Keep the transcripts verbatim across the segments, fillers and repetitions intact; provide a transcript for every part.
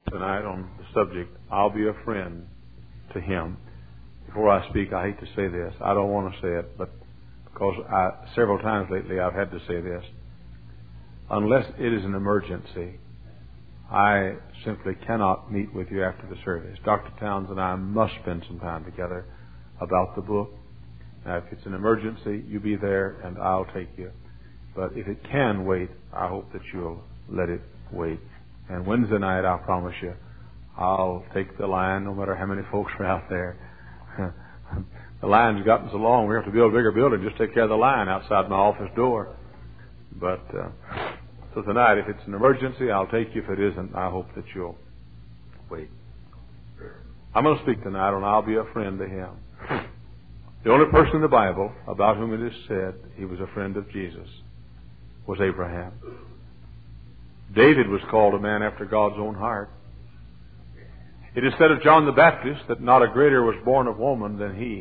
tonight on the subject, I'll be a friend to him. Before I speak, I hate to say this. I don't want to say it, but because I, several times lately I've had to say this. Unless it is an emergency, I simply cannot meet with you after the service. Doctor Towns and I must spend some time together about the book. Now, if it's an emergency, you be there and I'll take you. But if it can wait, I hope that you'll let it wait. And Wednesday night, I promise you, I'll take the line no matter how many folks are out there. The line's gotten so long, we have to build a bigger building, just take care of the line outside my office door. But, uh, so tonight, if it's an emergency, I'll take you. If it isn't, I hope that you'll wait. I'm going to speak tonight on I'll be a friend to him. The only person in the Bible about whom it is said he was a friend of Jesus was Abraham. David was called a man after God's own heart. It is said of John the Baptist that not a greater was born of woman than he.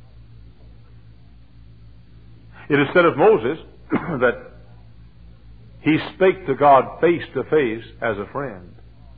It is said of Moses that he spake to God face to face as a friend.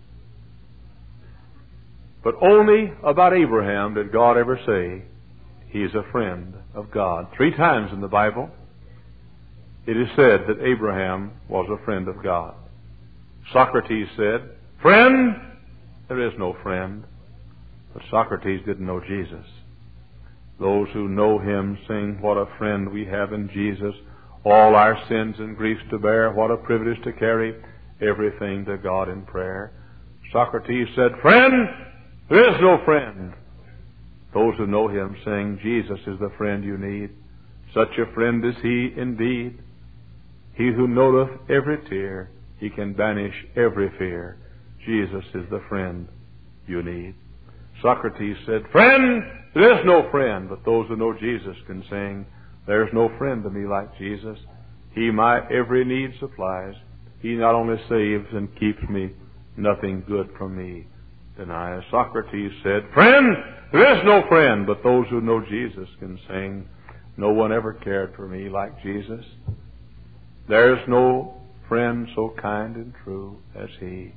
But only about Abraham did God ever say he is a friend of God. Three times in the Bible it is said that Abraham was a friend of God. Socrates said, "Friend, there is no friend." But Socrates didn't know Jesus. Those who know him sing, "What a friend we have in Jesus, all our sins and griefs to bear, what a privilege to carry everything to God in prayer." Socrates said, "Friend, there is no friend." Those who know him sing, "Jesus is the friend you need. Such a friend is he indeed. He who knoweth every tear, he can banish every fear. Jesus is the friend you need." Socrates said, "Friend, there is no friend." But those who know Jesus can sing, "There's no friend to me like Jesus. He my every need supplies. He not only saves and keeps me, nothing good from me denies." Socrates said, "Friend, there is no friend." But those who know Jesus can sing, "No one ever cared for me like Jesus. There's no friend so kind and true as he."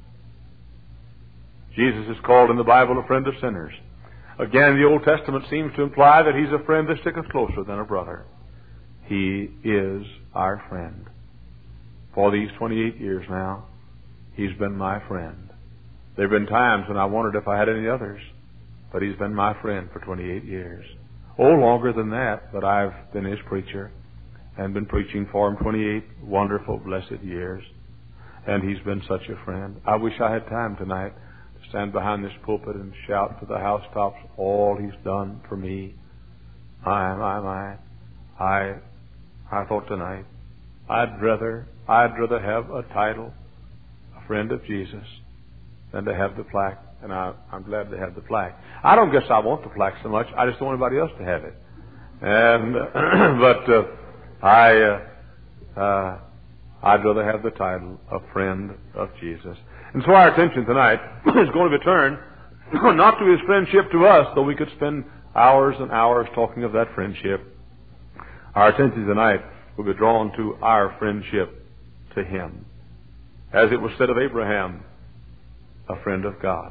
Jesus is called in the Bible a friend of sinners. Again, the Old Testament seems to imply that he's a friend that sticketh closer than a brother. He is our friend. For these twenty-eight years now, he's been my friend. There have been times when I wondered if I had any others, but he's been my friend for twenty-eight years. Oh, longer than that, but I've been his preacher and been preaching for him twenty-eight wonderful, blessed years. And he's been such a friend. I wish I had time tonight to stand behind this pulpit and shout to the housetops all he's done for me. My, my, my. I, I thought tonight, I'd rather, I'd rather have a title, a friend of Jesus, than to have the plaque. And I, I'm glad to have the plaque. I don't guess I want the plaque so much. I just don't want anybody else to have it. And, but, uh, I, uh, uh, I'd rather have the title of friend of Jesus. And so our attention tonight is going to be turned not to his friendship to us, though we could spend hours and hours talking of that friendship. Our attention tonight will be drawn to our friendship to him. As it was said of Abraham, a friend of God.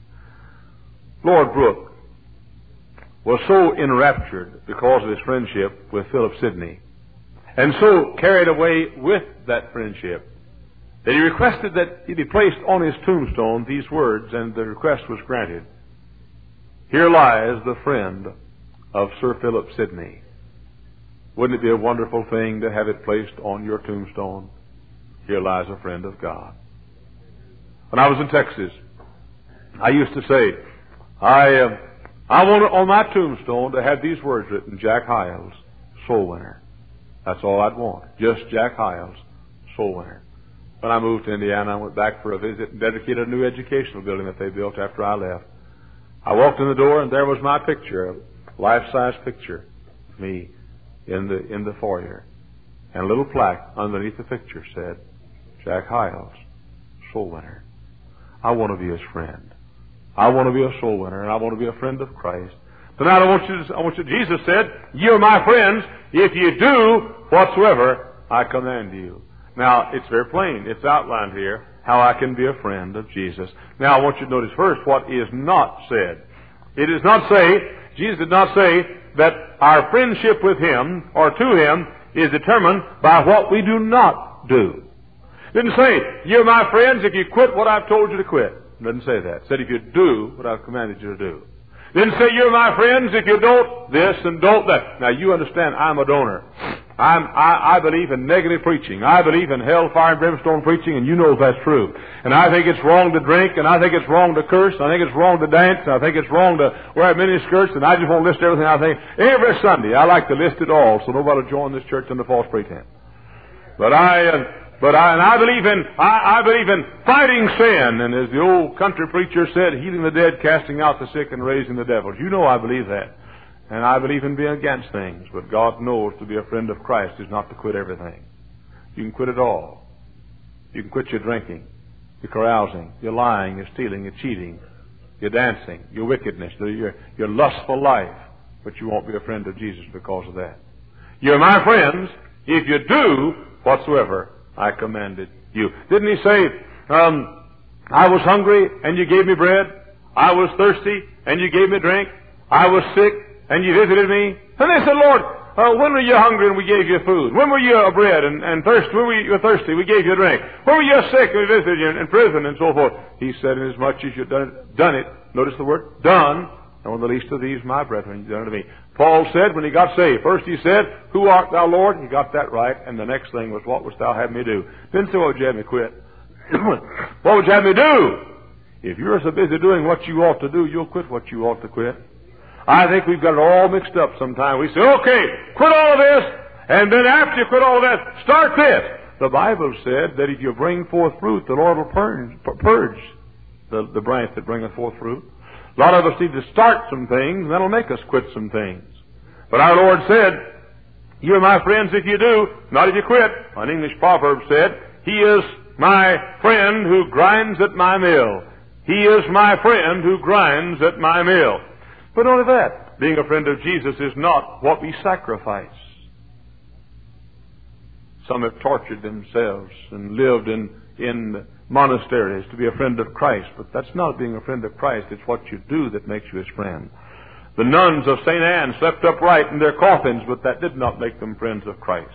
Lord Brooke was so enraptured because of his friendship with Philip Sidney, and so carried away with that friendship, that he requested that it be placed on his tombstone these words, and the request was granted. "Here lies the friend of Sir Philip Sidney." Wouldn't it be a wonderful thing to have it placed on your tombstone? Here lies a friend of God. When I was in Texas, I used to say, I uh, I want it on my tombstone to have these words written, "Jack Hyles, soul winner." That's all I'd want. Just Jack Hyles, soul winner. When I moved to Indiana, I went back for a visit and dedicated a new educational building that they built after I left. I walked in the door and there was my picture, a life-size picture of me in the in the foyer. And a little plaque underneath the picture said, "Jack Hyles, soul winner." I want to be his friend. I want to be a soul winner, and I want to be a friend of Christ. Tonight I want you to, I want you, Jesus said, "You're my friends if you do whatsoever I command you." Now, it's very plain. It's outlined here. how I can be a friend of Jesus. Now I want you to notice first what is not said. It does not say, Jesus did not say that our friendship with Him or to Him is determined by what we do not do. It didn't say, you're my friends if you quit what I've told you to quit. It doesn't say that. It said if you do what I've commanded you to do. It didn't say you're my friends if you don't this and don't that. Now you understand I'm a donor. I'm, I, I believe in negative preaching. I believe in hellfire and brimstone preaching, and you know that's true. And I think it's wrong to drink, and I think it's wrong to curse, and I think it's wrong to dance, and I think it's wrong to wear miniskirts, and I just won't list everything I think. Every Sunday I like to list it all so nobody will join this church under false pretense. But I, uh, but I, and I believe in, I, I believe in fighting sin, and as the old country preacher said, healing the dead, casting out the sick, and raising the devils. You know I believe that. And I believe in being against things, but God knows to be a friend of Christ is not to quit everything. You can quit it all. You can quit your drinking, your carousing, your lying, your stealing, your cheating, your dancing, your wickedness, your, your lustful life, but you won't be a friend of Jesus because of that. You're my friends if you do whatsoever I commanded you. Didn't He say, um, I was hungry and you gave me bread. I was thirsty and you gave me drink. I was sick and you visited me. And they said, Lord, uh, when were you hungry and we gave you food? When were you bread and, and thirsty? When were you thirsty? We gave you drink. When were you sick and we visited you in prison and so forth? He said, inasmuch as you've done it, done it, notice the word, done, and one of the least of these, my brethren, you've done it to me. Paul said when he got saved, first he said, who art thou, Lord? He got that right. And the next thing was, what wouldst thou have me do? Didn't say, what would you have me quit? What would you have me do? If you're so busy doing what you ought to do, you'll quit what you ought to quit. I think we've got it all mixed up sometimes. We say, okay, quit all of this, and then after you quit all of that, start this. The Bible said that if you bring forth fruit, the Lord will purge, purge the, the branch that bringeth forth fruit. A lot of us need to start some things, and that'll make us quit some things. But our Lord said, you're my friends if you do, not if you quit. An English proverb said, He is my friend who grinds at my mill. He is my friend who grinds at my mill. But not only that, being a friend of Jesus is not what we sacrifice. Some have tortured themselves and lived in, in monasteries to be a friend of Christ, but that's not being a friend of Christ. It's what you do that makes you His friend. The nuns of Saint Anne slept upright in their coffins, but that did not make them friends of Christ.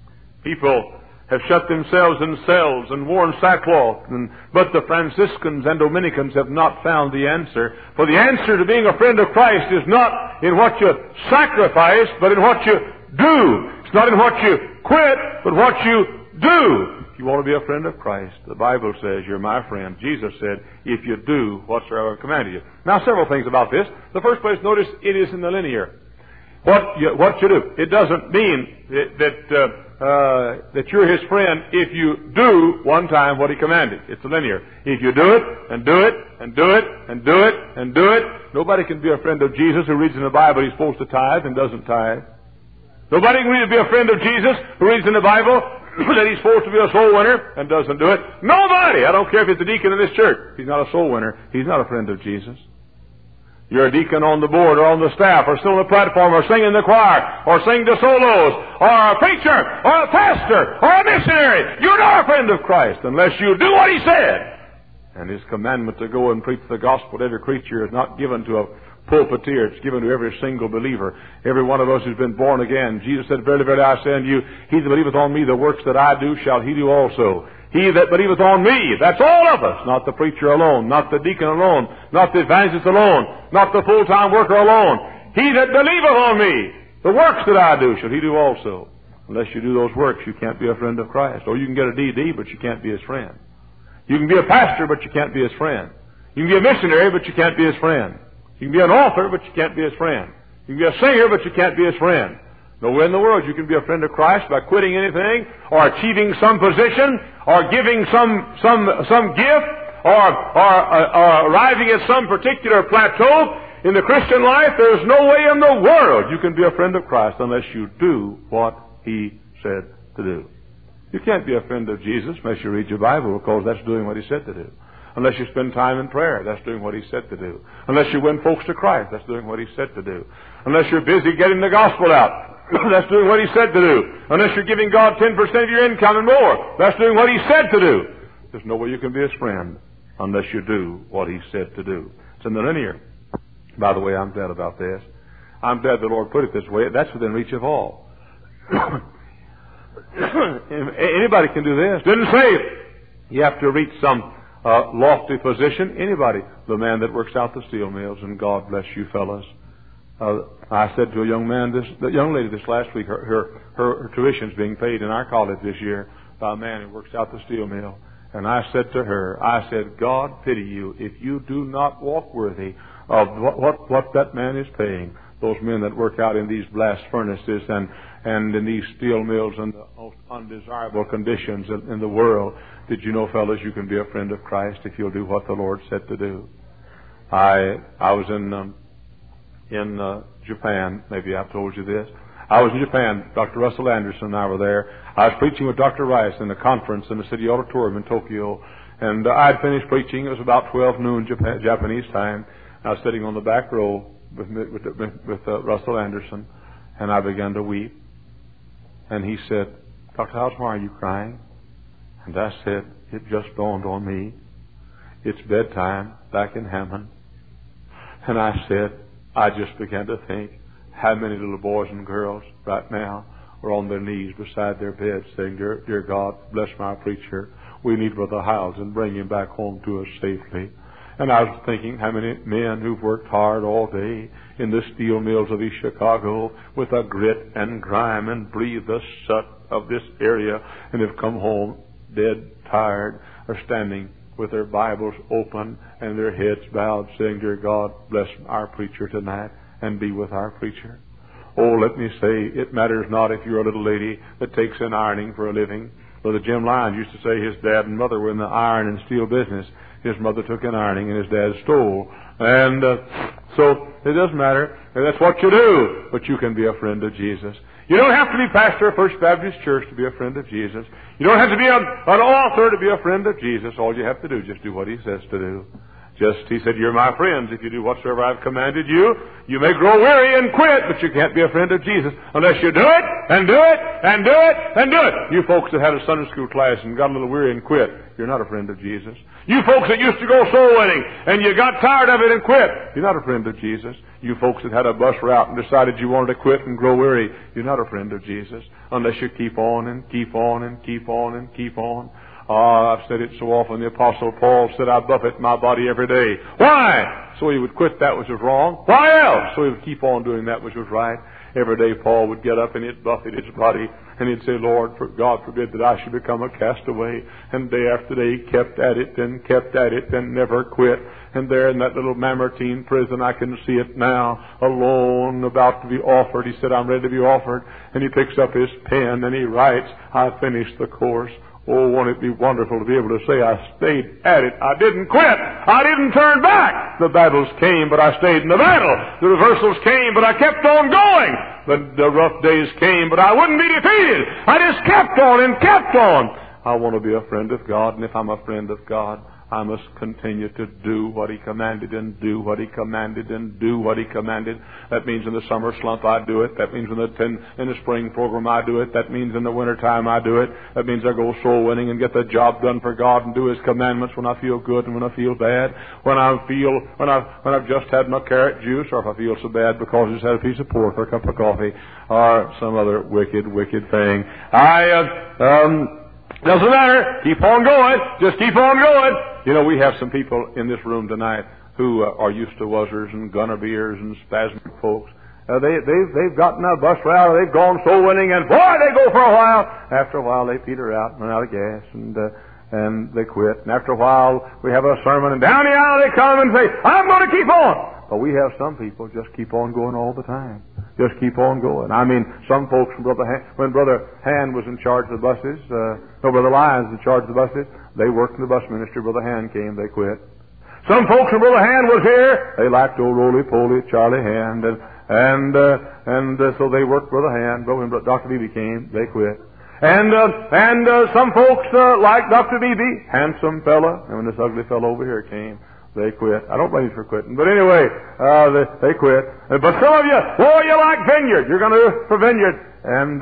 People have shut themselves in cells and worn sackcloth, and, but the Franciscans and Dominicans have not found the answer. For the answer to being a friend of Christ is not in what you sacrifice, but in what you do. It's not in what you quit, but what you do. If you want to be a friend of Christ, the Bible says, you're my friend. Jesus said, if you do whatsoever I commanded you. Now, several things about this. The first place, notice it is in the linear. What you, what you do. It doesn't mean that, that uh, Uh, that you're His friend if you do one time what He commanded. It's linear. If you do it, and do it, and do it, and do it, and do it, nobody can be a friend of Jesus who reads in the Bible he's supposed to tithe and doesn't tithe. Nobody can really be a friend of Jesus who reads in the Bible that he's supposed to be a soul winner and doesn't do it. Nobody! I don't care if it's a deacon in this church. If he's not a soul winner, he's not a friend of Jesus. You're a deacon on the board or on the staff or still on the platform or singing in the choir or sing the solos or a preacher or a pastor or a missionary. You're not a friend of Christ unless you do what He said. And His commandment to go and preach the gospel to every creature is not given to a pulpiteer. It's given to every single believer. Every one of us who's been born again. Jesus said, verily, verily, I say unto you, he that believeth on me, the works that I do shall he do also. He that believeth on me, that's all of us, not the preacher alone, not the deacon alone, not the evangelist alone, not the full-time worker alone. He that believeth on me, the works that I do, shall he do also. Unless you do those works, you can't be a friend of Christ. Or you can get a D D, but you can't be His friend. You can be a pastor, but you can't be His friend. You can be a missionary, but you can't be His friend. You can be an author, but you can't be His friend. You can be a singer, but you can't be His friend. Nowhere in the world you can be a friend of Christ by quitting anything, or achieving some position, or giving some some some gift, or or, uh, or arriving at some particular plateau in the Christian life. There's no way in the world you can be a friend of Christ unless you do what He said to do. You can't be a friend of Jesus unless you read your Bible, because that's doing what He said to do. Unless you spend time in prayer, that's doing what He said to do. Unless you win folks to Christ, that's doing what He said to do. Unless you're busy getting the gospel out, that's doing what He said to do. Unless you're giving God ten percent of your income and more, that's doing what He said to do. There's no way you can be his friend unless you do what he said to do. It's in the linear. By the way, I'm glad about this. I'm glad the Lord put it this way. That's within reach of all. Anybody can do this. Didn't say you have to reach some uh, lofty position. Anybody. The man that works out the steel mills, and God bless you fellas. Uh, I said to a young man, this, the young lady this last week, her, her, her, her tuition's being paid in our college this year by a man who works out the steel mill. And I said to her, I said, God pity you if you do not walk worthy of what, what, what that man is paying. Those men that work out in these blast furnaces and, and in these steel mills in the most undesirable conditions in, in the world. Did you know, fellas, you can be a friend of Christ if you'll do what the Lord said to do? I I was in um, in uh, Japan. Maybe I've told you this. I was in Japan. Doctor Russell Anderson and I were there. I was preaching with Doctor Rice in a conference in the city auditorium in Tokyo. And uh, I had finished preaching. It was about twelve noon Japan, Japanese time. I was sitting on the back row with with, with, with uh, Russell Anderson, and I began to weep. And he said, Doctor Houseman, are you crying? And I said, it just dawned on me. It's bedtime back in Hammond. And I said, I just began to think how many little boys and girls right now are on their knees beside their beds saying, Dear, dear God, bless my preacher. We need Brother Hiles and bring him back home to us safely. And I was thinking how many men who've worked hard all day in the steel mills of East Chicago with a grit and grime and breathe the soot of this area and have come home dead tired, are standing with their Bibles open and their heads bowed saying, Dear God, bless our preacher tonight and be with our preacher. Oh, let me say, it matters not if you're a little lady that takes in ironing for a living. Brother Jim Lyons used to say his dad and mother were in the iron and steel business. His mother took in ironing and his dad stole. And uh, so it doesn't matter. That's what you do. But you can be a friend of Jesus. You don't have to be pastor of First Baptist Church to be a friend of Jesus. You don't have to be a, an author to be a friend of Jesus. All you have to do is just do what he says to do. Just, he said, you're my friends if you do whatsoever I've commanded you. You may grow weary and quit, but you can't be a friend of Jesus unless you do it, and do it, and do it, and do it. You folks that had a Sunday school class and got a little weary and quit, you're not a friend of Jesus. You folks that used to go soul winning and you got tired of it and quit, you're not a friend of Jesus. You folks that had a bus route and decided you wanted to quit and grow weary, you're not a friend of Jesus unless you keep on and keep on and keep on and keep on. Ah, I've said it so often. The Apostle Paul said, I buffet my body every day. Why? So he would quit that which was wrong. Why else? So he would keep on doing that which was right. Every day Paul would get up and he'd buffet his body and he'd say, Lord, for God forbid that I should become a castaway. And day after day he kept at it and kept at it and never quit. And there in that little Mamertine prison, I can see it now, alone, about to be offered. He said, I'm ready to be offered. And he picks up his pen and he writes, I finished the course. Oh, won't it be wonderful to be able to say, I stayed at it. I didn't quit. I didn't turn back. The battles came, but I stayed in the battle. The reversals came, but I kept on going. The, the rough days came, but I wouldn't be defeated. I just kept on and kept on. I want to be a friend of God, and if I'm a friend of God, I must continue to do what he commanded and do what he commanded and do what he commanded. That means in the summer slump I do it. That means in the ten, in the spring program I do it. That means in the winter time I do it. That means I go soul winning and get the job done for God and do his commandments when I feel good and when I feel bad. When I feel when I when I've just had my carrot juice, or if I feel so bad because I just had a piece of pork or a cup of coffee or some other wicked wicked thing. I uh, um. Doesn't matter. Keep on going. Just keep on going. You know, we have some people in this room tonight who uh, are used to wuzzers and gunner beers and spasmodic folks. Uh, they, they've, they've gotten a bus route, or they've gone soul winning, and boy, they go for a while. After a while, they peter out and run out of gas, and uh, and they quit. And after a while, we have a sermon, and down the aisle they come and say, I'm going to keep on. But we have some people just keep on going all the time. Just keep on going. I mean, some folks from Brother Han, when Brother Han was in charge of the buses, uh, no, Brother Lyons was in charge of the buses, they worked in the bus ministry. Brother Han came, they quit. Some folks when Brother Han was here, they liked old roly-poly Charlie Hand, and and uh, and uh, so they worked Brother Han. But when Doctor Beebe came, they quit. And uh, and uh, some folks uh, liked Doctor Beebe, handsome fella, and when this ugly fellow over here came, they quit. I don't blame you for quitting. But anyway, uh, they, they quit. But some of you, oh, you like vineyard. You're going to do for vineyard. And uh,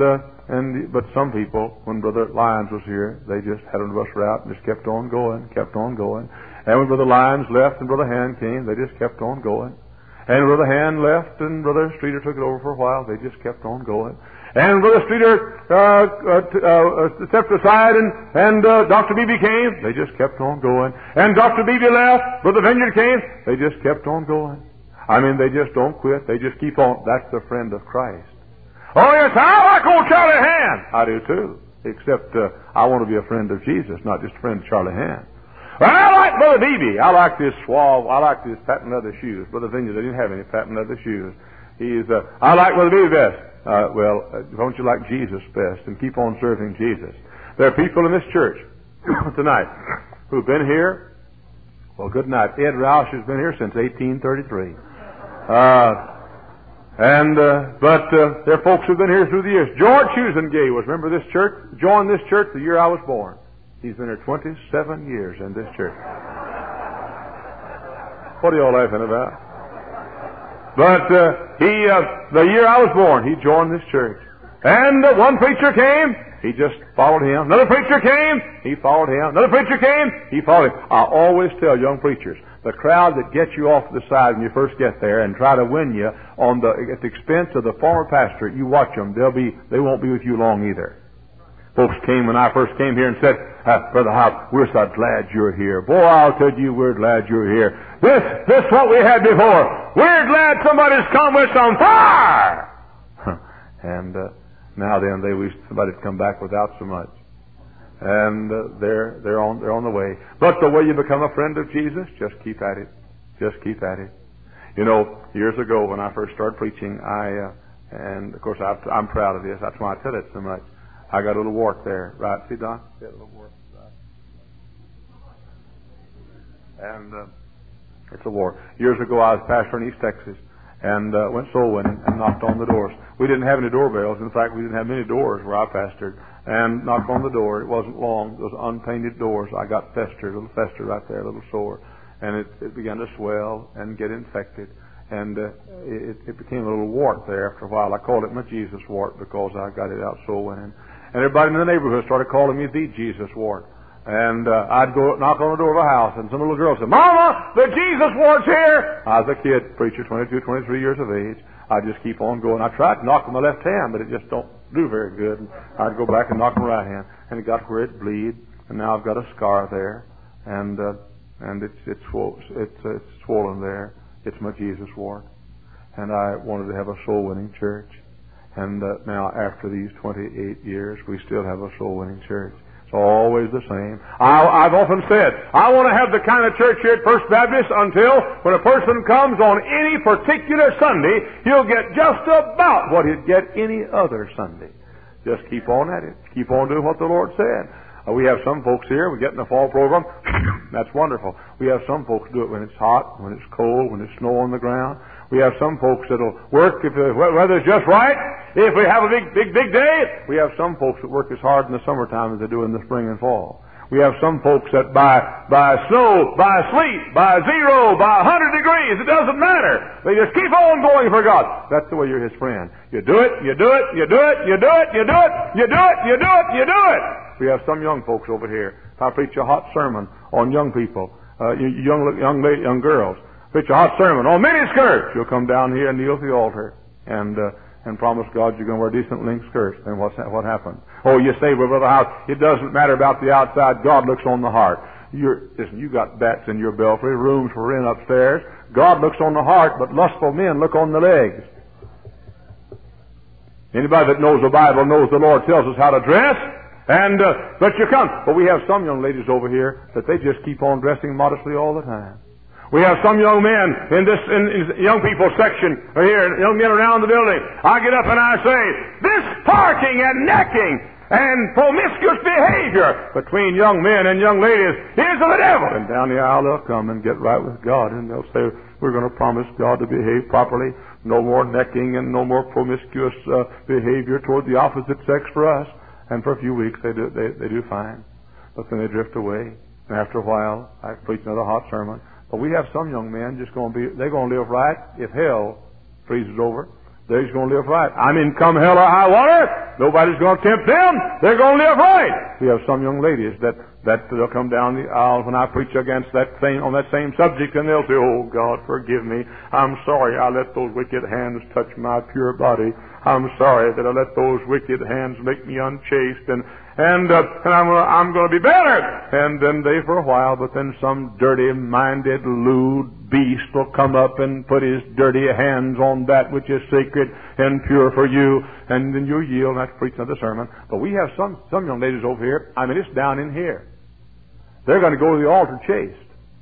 and but some people, when Brother Lyons was here, they just had a bus route and just kept on going, kept on going. And when Brother Lyons left and Brother Hand came, they just kept on going. And Brother Hand left and Brother Streeter took it over for a while, they just kept on going. And Brother Streeter uh, uh, uh, stepped aside and, and uh, Doctor Beebe came, they just kept on going. And Doctor Beebe left, Brother Vineyard came, they just kept on going. I mean, they just don't quit, they just keep on. That's the friend of Christ. Oh yes, I like old Charlie Hand. I do too, except uh, I want to be a friend of Jesus, not just a friend of Charlie Hand. Well, I like Brother Beebe. I like this suave. I like his patent leather shoes. Brother Vineyard, they didn't have any patent leather shoes. He's. Uh, I like Brother Beebe best. Uh, well, uh, don't you like Jesus best? And keep on serving Jesus. There are people in this church tonight who've been here. Well, good night. Ed Roush has been here since eighteen thirty-three. Uh, and uh, but uh, there are folks who've been here through the years. George Husengay was. Remember this church? Joined this church the year I was born. He's been here twenty-seven years in this church. What are y'all laughing about? But uh, he, uh, the year I was born, he joined this church. And uh, one preacher came, he just followed him. Another preacher came, he followed him. Another preacher came, he followed him. I always tell young preachers, the crowd that gets you off to the side when you first get there and try to win you on the at the expense of the former pastor, you watch them. They'll be, they won't be with you long either. Folks came when I first came here and said, uh, Brother Howe, we're so glad you're here. Boy, I'll tell you, we're glad you're here. This, this is what we had before. We're glad somebody's come with some fire. and uh, now then, they wish somebody'd come back without so much. And uh, they're they're on they're on the way. But the way you become a friend of Jesus, just keep at it. Just keep at it. You know, years ago when I first started preaching, I uh, and of course I've, I'm proud of this. That's why I tell it so much. I got a little wart there, right? See, Don? Got a little wart, right? And uh, it's a wart. Years ago, I was pastor in East Texas, and uh, went soul winning and knocked on the doors. We didn't have any doorbells. In fact, we didn't have many doors where I pastored. And knocked on the door. It wasn't long. Those unpainted doors. I got fester, a little fester right there, a little sore, and it, it began to swell and get infected. And uh, it, it became a little wart there after a while. I called it my Jesus wart because I got it out soul winning. And everybody in the neighborhood started calling me the Jesus wart. And uh, I'd go knock on the door of a house, and some little girl said, Mama, the Jesus wart's here! I was a kid, preacher, twenty-two, twenty-three years of age. I'd just keep on going. I tried to knock on my left hand, but it just don't do very good. And I'd go back and knock on my right hand, and it got where it bleed, and now I've got a scar there, and uh, and it's it's it's uh, it's swollen there. It's my Jesus wart, and I wanted to have a soul-winning church. And uh, now, after these twenty-eight years, we still have a soul-winning church. It's always the same. I, I've often said, I want to have the kind of church here at First Baptist until when a person comes on any particular Sunday, he'll get just about what he'd get any other Sunday. Just keep on at it. Keep on doing what the Lord said. Uh, we have some folks here, we get in the fall program. That's wonderful. We have some folks do it when it's hot, when it's cold, when there's snow on the ground. We have some folks that'll work if the weather's just right. If we have a big, big, big day, we have some folks that work as hard in the summertime as they do in the spring and fall. We have some folks that by, by snow, by sleet, by zero, by a hundred degrees, it doesn't matter. They just keep on going for God. That's the way you're His friend. You do it, you do it, you do it, you do it, you do it, you do it, you do it, you do it. We have some young folks over here. If I preach a hot sermon on young people, uh, young, young, young girls, preach a hot sermon on miniskirts, you'll come down here and kneel at the altar and uh, and promise God you're going to wear decent length skirts. Then what's what happens? Oh, you say, well, Brother House, it doesn't matter about the outside. God looks on the heart. You're, listen, you got bats in your belfry, rooms for rent upstairs. God looks on the heart, but lustful men look on the legs. Anybody that knows the Bible knows the Lord tells us how to dress. And uh, but you come. But we have some young ladies over here that they just keep on dressing modestly all the time. We have some young men in this in, in young people section here, young men around the building. I get up and I say, this parking and necking and promiscuous behavior between young men and young ladies is of the devil. And down the aisle they'll come and get right with God, and they'll say, we're going to promise God to behave properly. No more necking and no more promiscuous uh, behavior toward the opposite sex for us. And for a few weeks they do they, they do fine, but then they drift away. And after a while, I preach another hot sermon. But we have some young men just going to be, they're going to live right if hell freezes over. they're going to live right. I mean, come hell or high water, nobody's going to tempt them. They're going to live right. We have some young ladies that, that they'll come down the aisle when I preach against that same, on that same subject, and they'll say, oh, God, forgive me. I'm sorry I let those wicked hands touch my pure body. I'm sorry that I let those wicked hands make me unchaste, and and, uh, and I'm, I'm going to be better. And then they for a while, but then some dirty-minded, lewd beast will come up and put his dirty hands on that which is sacred and pure for you, and then you yield, and I preach another sermon. But we have some, some young ladies over here, I mean, it's down in here. They're going to go to the altar chaste.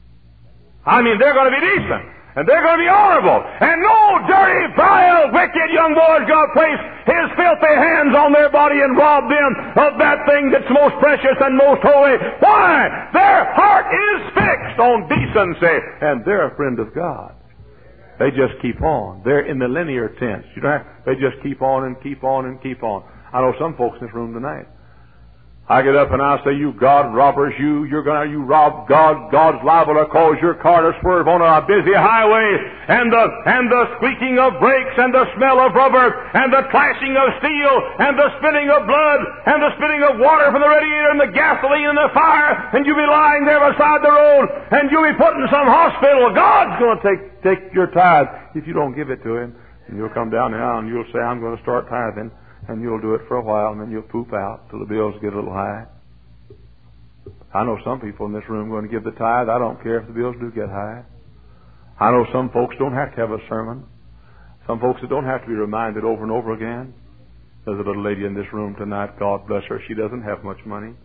I mean, they're going to be decent. And they're going to be honorable. And no dirty, vile, wicked young boy is going to place his filthy hands on their body and rob them of that thing that's most precious and most holy. Why? Their heart is fixed on decency. And they're a friend of God. They just keep on. They're in the linear tense. You know, they just keep on and keep on and keep on. I know some folks in this room tonight. I get up and I say, you God robbers, you, you're gonna, you rob God, God's liable to cause your car to swerve on a busy highway, and the, and the squeaking of brakes, and the smell of rubber, and the clashing of steel, and the spitting of blood, and the spitting of water from the radiator, and the gasoline and the fire, and you'll be lying there beside the road, and you'll be put in some hospital. God's gonna take, take your tithe if you don't give it to Him. And you'll come down now and you'll say, I'm gonna start tithing. And you'll do it for a while, and then you'll poop out till the bills get a little high. I know some people in this room going to give the tithe. I don't care if the bills do get high. I know some folks don't have to have a sermon. Some folks that don't have to be reminded over and over again. There's a little lady in this room tonight, God bless her. She doesn't have much money.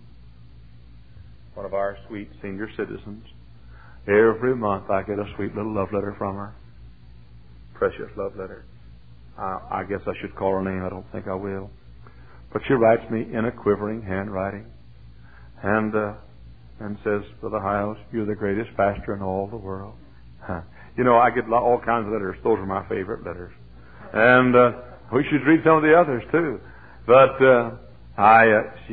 One of our sweet senior citizens. Every month I get a sweet little love letter from her. Precious love letter. Uh, I guess I should call her name. I don't think I will. But she writes me in a quivering handwriting, and uh, and says, Brother Hiles, you're the greatest pastor in all the world. Huh. You know, I get all kinds of letters. Those are my favorite letters. And uh, we should read some of the others too. But uh, I, uh, she,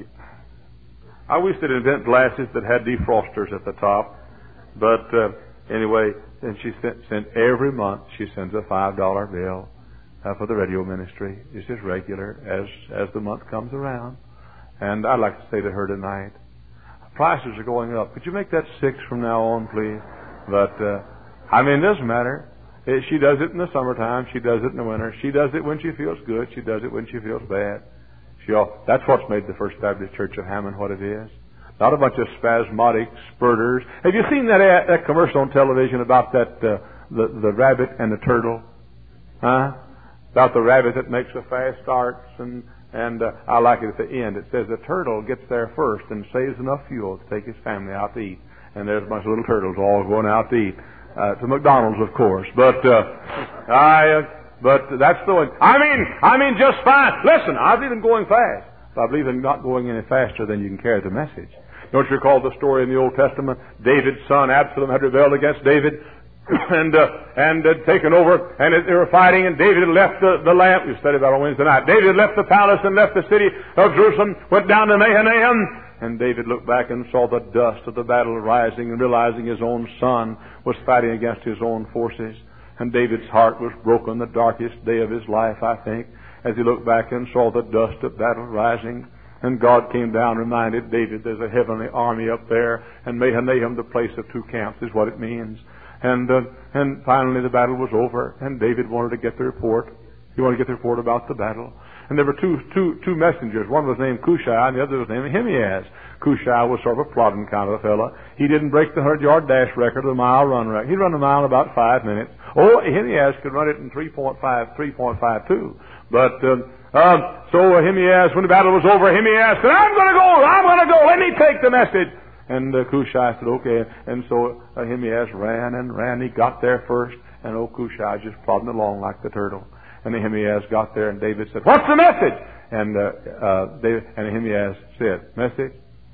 I wish they'd invent glasses that had defrosters at the top. But uh, anyway, and she sent, sent every month. She sends a five dollar bill. Uh, for the radio ministry. It's just regular as as the month comes around. And I'd like to say to her tonight, prices are going up. Could you make that six from now on, please? But, uh, I mean, it doesn't matter. It, she does it in the summertime. She does it in the winter. She does it when she feels good. She does it when she feels bad. She all, that's what's made the First Baptist Church of Hammond what it is. Not a bunch of spasmodic spurters. Have you seen that ad, that commercial on television about that uh, the, the rabbit and the turtle? Huh? About the rabbit that makes a fast start, and and uh, I like it at the end. It says the turtle gets there first and saves enough fuel to take his family out to eat. And there's a bunch of little turtles all going out to eat. Uh, to McDonald's, of course. But uh, I, uh, but that's the way. I mean, I mean, just fine. Listen, I believe in going fast. But I believe in not going any faster than you can carry the message. Don't you recall the story in the Old Testament? David's son Absalom had rebelled against David. and uh, and had taken over, and they were fighting, and David had left the, the lamp. We studied that on Wednesday night. David had left the palace and left the city of Jerusalem, went down to Mahanaim, and David looked back and saw the dust of the battle rising, and realizing his own son was fighting against his own forces. And David's heart was broken the darkest day of his life, I think, as he looked back and saw the dust of battle rising. And God came down and reminded David there's a heavenly army up there, and Mahanaim, the place of two camps, is what it means. And uh, and finally the battle was over, and David wanted to get the report. He wanted to get the report about the battle. And there were two two two messengers. One was named Cushai, and the other was named Ahimaaz. Cushai was sort of a plodding kind of a fella. He didn't break the hundred-yard dash record or the mile run record. He'd run a mile in about five minutes. Oh, Ahimaaz could run it in three point five, three point five two. But um, um, so Ahimaaz, when the battle was over, Ahimaaz said, I'm going to go, I'm going to go, let me take the message. And uh, Cushai said, okay. And so uh, Ahimaaz ran and ran. He got there first. And old Cushai just plodding along like the turtle. And Ahimaaz got there, and David said, what's the message? And uh, uh, David, and Ahimaaz said, message?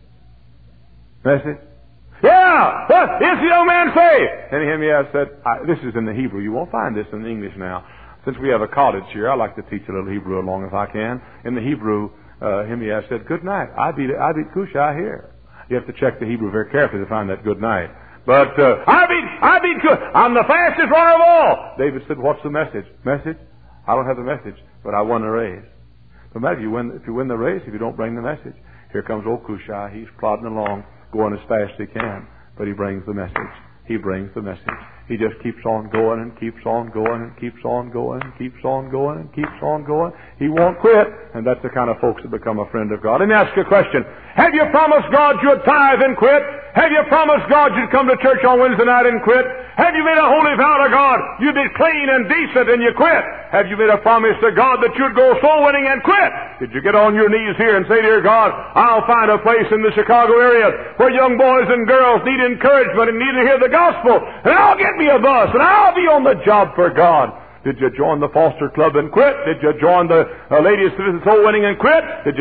Message? Yeah! What is the young man say? And Ahimaaz said, I, this is in the Hebrew. You won't find this in the English now. Since we have a cottage here, I like to teach a little Hebrew along if I can. In the Hebrew, uh, Ahimaaz said, good night. I beat, I beat Cushai here. You have to check the Hebrew very carefully to find that good night. But, uh, I beat, I beat, I'm the fastest runner of all. David said, what's the message? Message? I don't have the message, but I won the race. No matter if you win, if you win the race, if you don't bring the message. Here comes old Cushai. He's plodding along, going as fast as he can, but he brings the message. He brings the message. He just keeps on going and keeps on going and keeps on going and keeps on going and keeps on going. He won't quit. And that's the kind of folks that become a friend of God. Let me ask you a question. Have you promised God you'd tithe and quit? Have you promised God you'd come to church on Wednesday night and quit? Have you made a holy vow to God you'd be clean and decent and you quit? Have you made a promise to God that you'd go soul winning and quit? Did you get on your knees here and say, dear God, I'll find a place in the Chicago area where young boys and girls need encouragement and need to hear the gospel, and I'll get me a bus and I'll be on the job for God. Did you join the Foster Club and quit? Did you join the uh, Ladies Citizen Soul Winning and quit? Did you